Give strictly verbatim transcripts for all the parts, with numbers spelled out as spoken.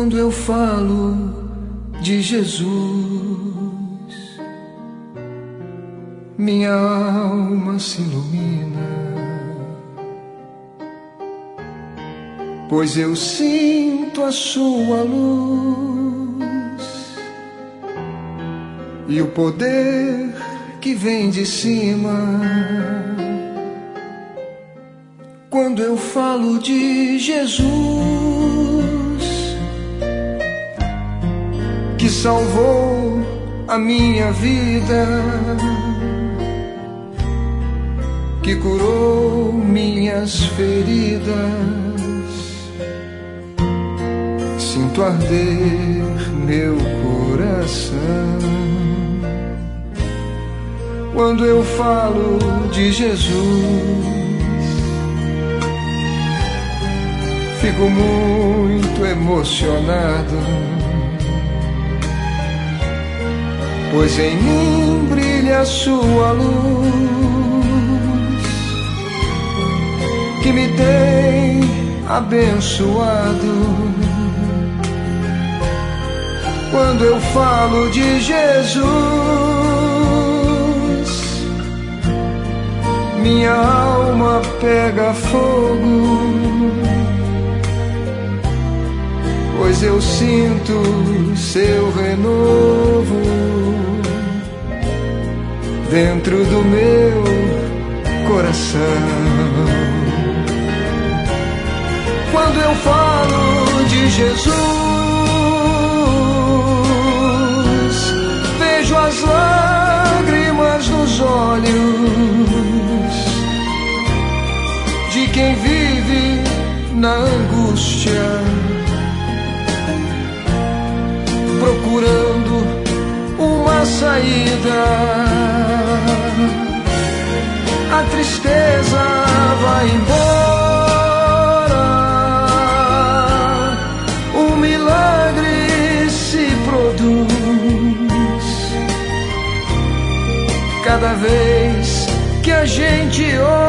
Quando eu falo de Jesus, minha alma se ilumina, pois eu sinto a sua luz e o poder que vem de cima. Quando eu falo de Jesus, que salvou a minha vida, que curou minhas feridas, sinto arder meu coração. Quando eu falo de Jesus, fico muito emocionado, pois em mim brilha a sua luz, que me tem abençoado. Quando eu falo de Jesus, minha alma pega fogo, pois eu sinto seu renovo dentro do meu coração. Quando eu falo de Jesus, vejo as lágrimas nos olhos de quem vive na angústia, procurando uma saída. A tristeza vai embora, um milagre se produz cada vez que a gente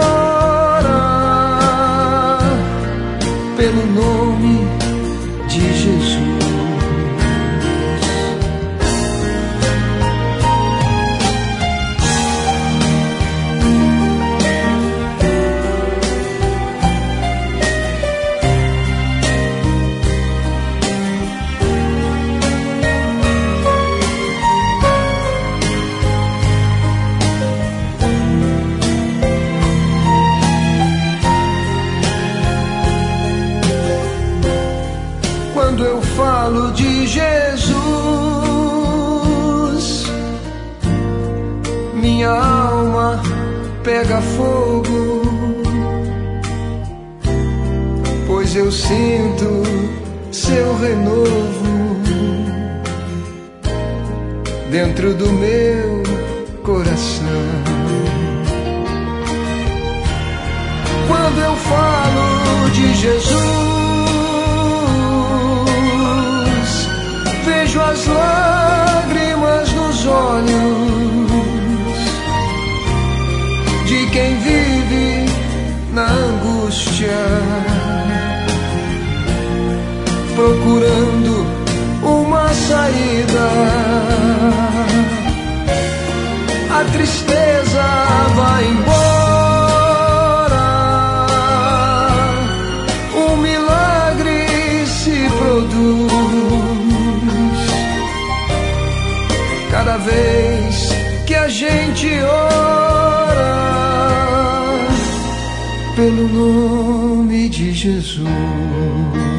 ora pelo nome de Jesus. Quando eu falo de Jesus, minha alma pega fogo, pois eu sinto seu renovo dentro do meu coração. Quando eu falo de Jesus, vejo as lágrimas nos olhos de quem vive na angústia, procurando uma saída. A tristeza vai embora, um milagre se produz cada vez que a gente ora pelo nome de Jesus.